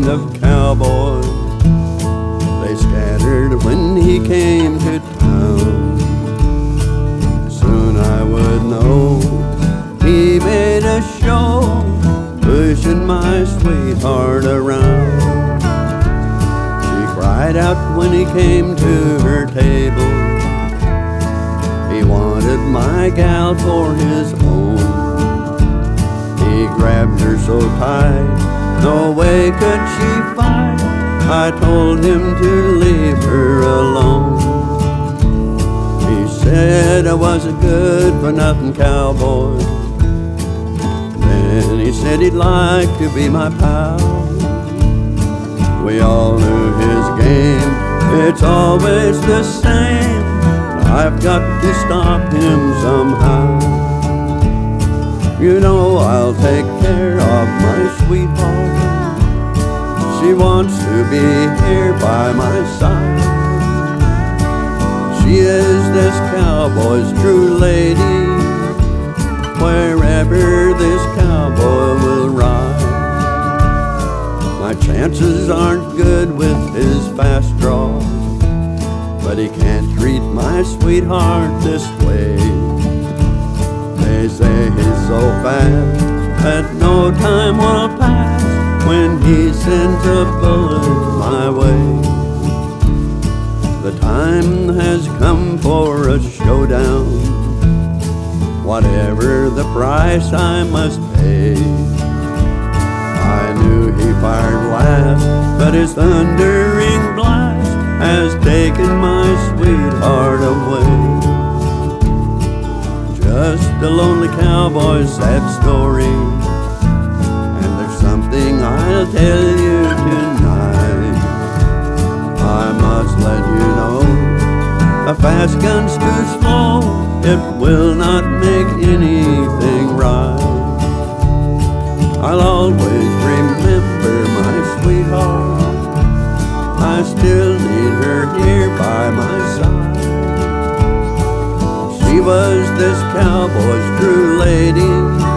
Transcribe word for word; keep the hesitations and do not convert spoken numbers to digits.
of cowboys. They scattered when he came to town. Soon I would know he made a show, pushing my sweetheart around. She cried out when he came to her table. He wanted my gal for his own. He grabbed her so tight, no way could she fight. I told him to leave her alone. He said I was a good-for-nothing cowboy. Then he said he'd like to be my pal. We all knew his game, it's always the same. I've got to stop him somehow. You know I'll take care of my sweetheart. She wants to be here by my side. She is this cowboy's true lady, wherever this cowboy will ride. My chances aren't good with his fast draw, but he can't treat my sweetheart this way. They say he's so fast that no time will pass when he sends a bullet my way. The time has come for a showdown, whatever the price I must pay. I knew he fired last, but his thundering blast has taken my sweetheart away. Just a lonely cowboy's sad story, and there's something I'll tell you tonight. I must let you know, a fast gun's too slow, it will not make anything right. I'll always remember my sweetheart, I still need her here by my side. She was this cowboy's true lady,